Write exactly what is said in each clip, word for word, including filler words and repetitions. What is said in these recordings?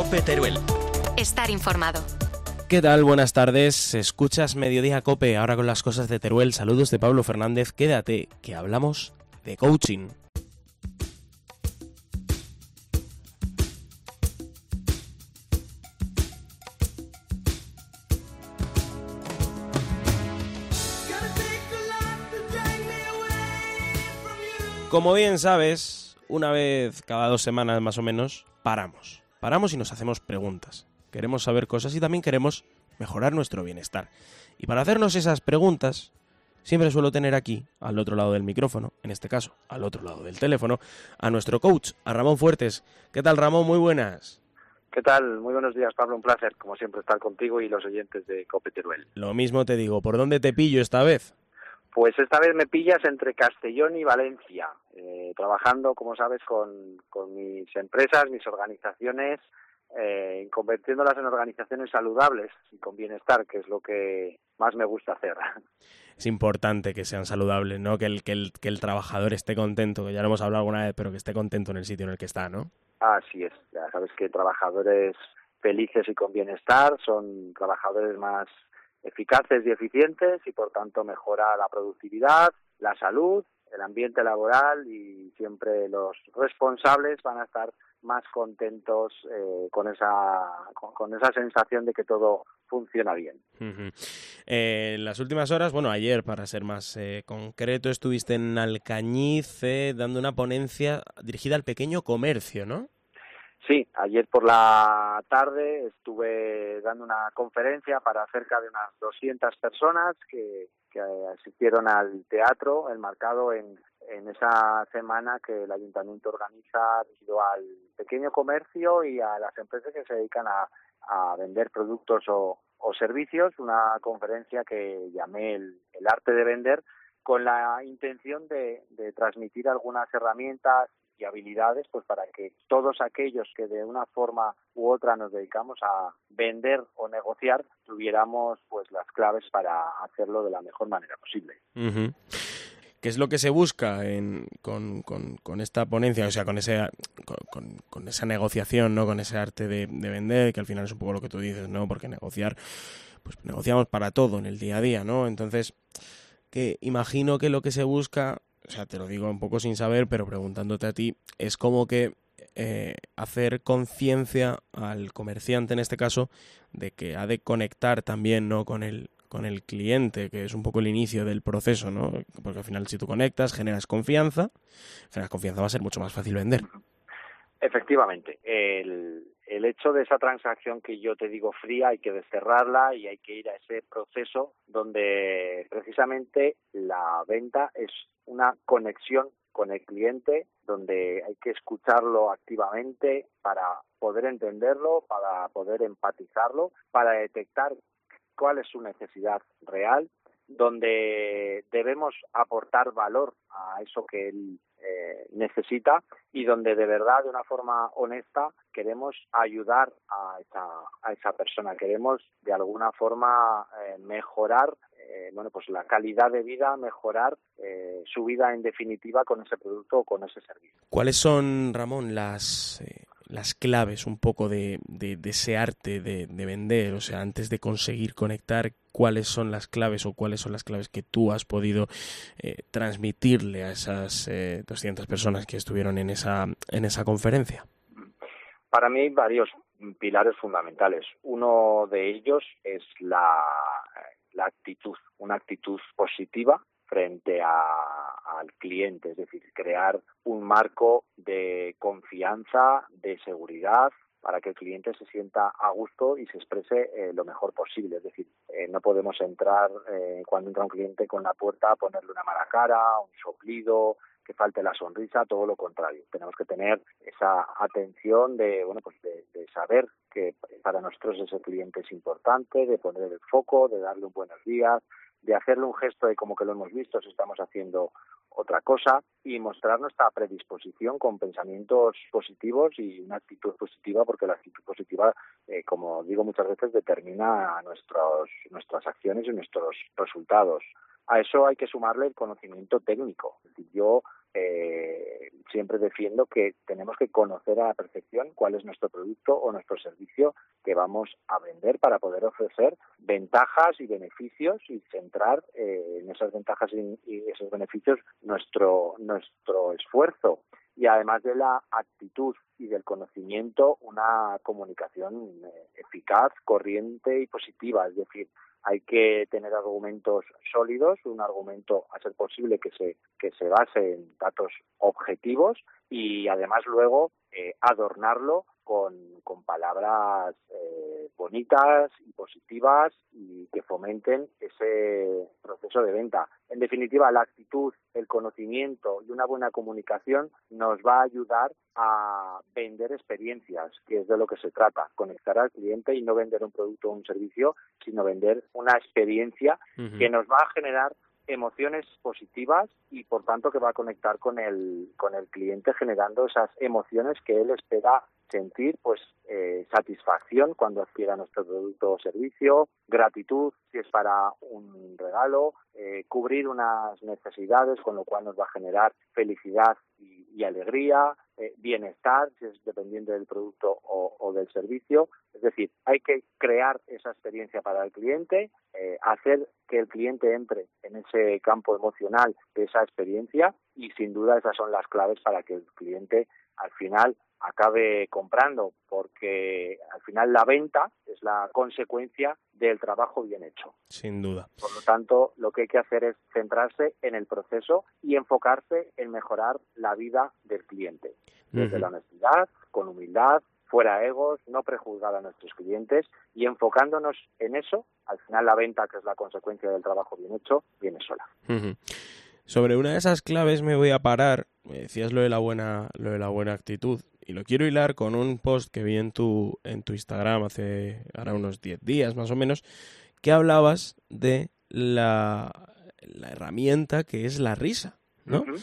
COPE Teruel. Estar informado. ¿Qué tal? Buenas tardes. Escuchas Mediodía COPE, ahora con las cosas de Teruel. Saludos de Pablo Fernández. Quédate, que hablamos de coaching. Como bien sabes, una vez cada dos semanas más o menos, paramos. Paramos y nos hacemos preguntas. Queremos saber cosas y también queremos mejorar nuestro bienestar. Y para hacernos esas preguntas, siempre suelo tener aquí, al otro lado del micrófono, en este caso, al otro lado del teléfono, a nuestro coach, a Ramón Fuertes. ¿Qué tal, Ramón? Muy buenas. ¿Qué tal? Muy buenos días, Pablo. Un placer, como siempre, estar contigo y los oyentes de COPE Teruel. Lo mismo te digo. ¿Por dónde te pillo esta vez? Pues esta vez me pillas entre Castellón y Valencia, eh, trabajando, como sabes, con, con mis empresas, mis organizaciones, eh, convirtiéndolas en organizaciones saludables y con bienestar, que es lo que más me gusta hacer. Es importante que sean saludables, ¿no? Que el, que el, que el trabajador esté contento, que ya lo hemos hablado alguna vez, pero que esté contento en el sitio en el que está, ¿no? Así es. Ya sabes que trabajadores felices y con bienestar son trabajadores más eficaces y eficientes y por tanto mejora la productividad, la salud, el ambiente laboral y siempre los responsables van a estar más contentos eh, con esa con, con esa sensación de que todo funciona bien. Uh-huh. Eh, en las últimas horas, bueno, ayer para ser más eh, concreto, estuviste en Alcañiz eh, dando una ponencia dirigida al pequeño comercio, ¿no? Sí, ayer por la tarde estuve dando una conferencia para cerca de unas doscientas personas que, que asistieron al teatro enmarcado en, en esa semana que el Ayuntamiento organiza dirigido al pequeño comercio y a las empresas que se dedican a, a vender productos o, o servicios, una conferencia que llamé el, el arte de vender con la intención de, de transmitir algunas herramientas y habilidades pues para que todos aquellos que de una forma u otra nos dedicamos a vender o negociar tuviéramos pues las claves para hacerlo de la mejor manera posible. Uh-huh. ¿Qué es lo que se busca en, con, con, con esta ponencia? O sea, con ese con, con, con esa negociación, ¿no? Con ese arte de, de vender, que al final es un poco lo que tú dices, ¿no? Porque negociar, pues negociamos para todo en el día a día, ¿no? Entonces, que imagino que lo que se busca, o sea, te lo digo un poco sin saber, pero preguntándote a ti, es como que eh, hacer conciencia al comerciante, en este caso, de que ha de conectar también, ¿no? con el con el cliente, que es un poco el inicio del proceso, ¿no? Porque al final si tú conectas, generas confianza, generas confianza, va a ser mucho más fácil vender. Efectivamente, el, el hecho de esa transacción que yo te digo fría hay que desterrarla y hay que ir a ese proceso donde precisamente la venta es una conexión con el cliente, donde hay que escucharlo activamente para poder entenderlo, para poder empatizarlo, para detectar cuál es su necesidad real, donde debemos aportar valor a eso que él eh, necesita y donde de verdad, de una forma honesta, queremos ayudar a esa, a esa persona, queremos de alguna forma eh, mejorar eh, bueno, pues la calidad de vida, mejorar eh, su vida en definitiva con ese producto o con ese servicio. ¿Cuáles son, Ramón, las... Eh... las claves un poco de, de, de ese arte de, de vender? O sea, antes de conseguir conectar, ¿cuáles son las claves o cuáles son las claves que tú has podido eh, transmitirle a esas eh, doscientas personas que estuvieron en esa, en esa conferencia? Para mí hay varios pilares fundamentales. Uno de ellos es la, la actitud, una actitud positiva frente a, al cliente, es decir, crear un marco de confianza, de seguridad, para que el cliente se sienta a gusto y se exprese eh, lo mejor posible. Es decir, eh, no podemos entrar eh, cuando entra un cliente con la puerta a ponerle una mala cara, un soplido, que falte la sonrisa, todo lo contrario. Tenemos que tener esa atención de, bueno, pues de, de saber que para nosotros ese cliente es importante, de poner el foco, de darle un buenos días, de hacerle un gesto de como que lo hemos visto si estamos haciendo otra cosa y mostrar nuestra predisposición con pensamientos positivos y una actitud positiva, porque la actitud positiva, eh, como digo muchas veces, determina nuestros, nuestras acciones y nuestros resultados. A eso hay que sumarle el conocimiento técnico. Es decir, yo eh, siempre defiendo que tenemos que conocer a la perfección cuál es nuestro producto o nuestro servicio que vamos a vender para poder ofrecer ventajas y beneficios y centrar eh, en esas ventajas y, y esos beneficios nuestro nuestro esfuerzo. Y además de la actitud y del conocimiento, una comunicación eh, eficaz, corriente y positiva. Es decir, hay que tener argumentos sólidos, un argumento a ser posible que se que se base en datos objetivos y además luego eh, adornarlo con, con palabras eh, bonitas y positivas y que fomenten ese proceso de venta. En definitiva, la actitud, el conocimiento y una buena comunicación nos va a ayudar a vender experiencias, que es de lo que se trata, conectar al cliente y no vender un producto o un servicio, sino vender una experiencia uh-huh. que nos va a generar emociones positivas y por tanto que va a conectar con el con el cliente generando esas emociones que él espera sentir, pues eh, satisfacción cuando adquiera nuestro producto o servicio, gratitud si es para un regalo, eh, cubrir unas necesidades con lo cual nos va a generar felicidad y, y alegría, eh, bienestar si es dependiente del producto o, o del servicio. Es decir, hay que crear esa experiencia para el cliente, eh, hacer que el cliente entre en ese campo emocional de esa experiencia y sin duda esas son las claves para que el cliente al final acabe comprando, porque al final la venta es la consecuencia del trabajo bien hecho. Sin duda. Por lo tanto, lo que hay que hacer es centrarse en el proceso y enfocarse en mejorar la vida del cliente. Desde uh-huh. la honestidad, con humildad, fuera egos, no prejuzgar a nuestros clientes y enfocándonos en eso, al final la venta, que es la consecuencia del trabajo bien hecho, viene sola. Uh-huh. Sobre una de esas claves me voy a parar. Me decías lo de la buena, lo de la buena actitud. Y lo quiero hilar con un post que vi en tu, en tu Instagram hace ahora unos diez días más o menos, que hablabas de la, la herramienta que es la risa, ¿no? Uh-huh.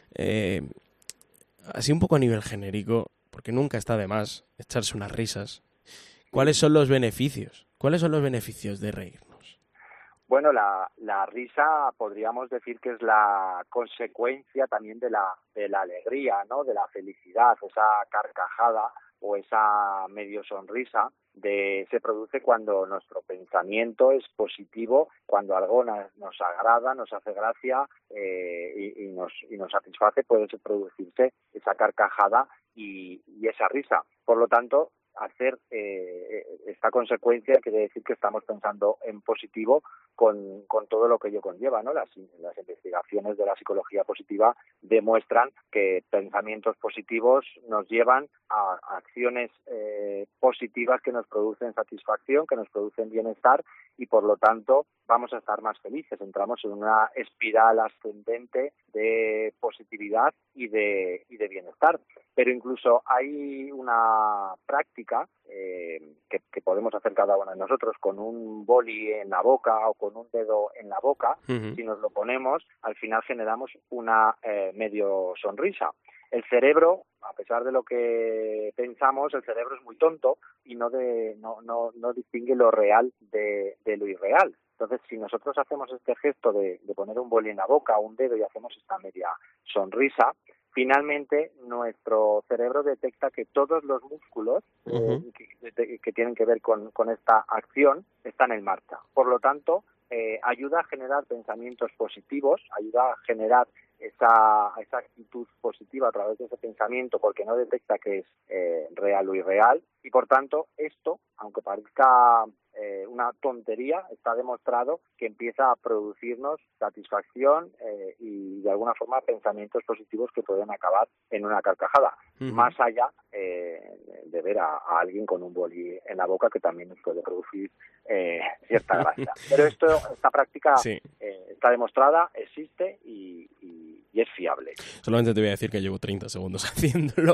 Eh, así un poco a nivel genérico, porque nunca está de más echarse unas risas. ¿Cuáles son los beneficios? ¿Cuáles son los beneficios de reírnos? Bueno, la, la risa podríamos decir que es la consecuencia también de la de la alegría, ¿no? De la felicidad, esa carcajada o esa medio sonrisa de se produce cuando nuestro pensamiento es positivo, cuando algo nos, nos agrada, nos hace gracia eh, y, y nos y nos satisface, puede producirse esa carcajada y, y esa risa. Por lo tanto, hacer eh, esta consecuencia quiere decir que estamos pensando en positivo con, con todo lo que ello conlleva, ¿no? Las, las investigaciones de la psicología positiva demuestran que pensamientos positivos nos llevan a, a acciones eh, positivas que nos producen satisfacción, que nos producen bienestar y por lo tanto vamos a estar más felices. Entramos en una espiral ascendente de positividad y de, y de bienestar. Pero incluso hay una práctica eh, que, que podemos hacer cada uno de nosotros con un boli en la boca o con un dedo en la boca. Uh-huh. Si nos lo ponemos, al final generamos una eh, medio sonrisa. El cerebro, a pesar de lo que pensamos, el cerebro es muy tonto y no de no no, no distingue lo real de, de lo irreal. Entonces, si nosotros hacemos este gesto de, de poner un boli en la boca o un dedo y hacemos esta media sonrisa, finalmente nuestro cerebro detecta que todos los músculos uh-huh. eh, que, que tienen que ver con, con esta acción están en marcha. Por lo tanto, eh, ayuda a generar pensamientos positivos, ayuda a generar esa, esa actitud positiva a través de ese pensamiento porque no detecta que es eh, real o irreal y por tanto esto, aunque parezca eh, una tontería, está demostrado que empieza a producirnos satisfacción eh, y de alguna forma pensamientos positivos que pueden acabar en una carcajada, uh-huh. más allá eh, de ver a, a alguien con un boli en la boca que también nos puede producir eh, cierta gracia. Pero esto, esta práctica sí. eh, está demostrada, existe y, y, y es fiable. Solamente te voy a decir que llevo treinta segundos haciéndolo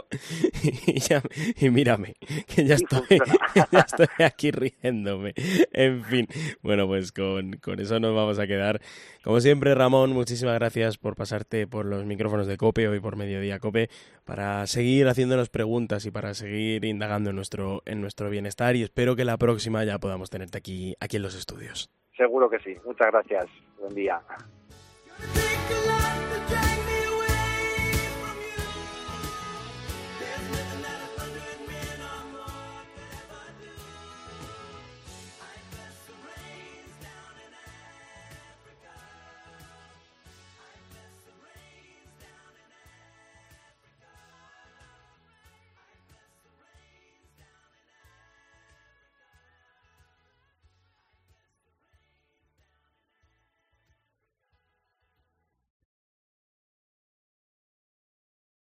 y, ya, y mírame, que ya estoy, que ya estoy aquí riéndome. En fin, bueno, pues con, con eso nos vamos a quedar. Como siempre, Ramón, muchísimas gracias por pasarte por los micrófonos de COPE, hoy por Mediodía COPE, para seguir haciéndonos preguntas y para seguir indagando en nuestro, en nuestro bienestar y espero que la próxima ya podamos tenerte aquí, aquí en los estudios. Seguro que sí. Muchas gracias. Buen día.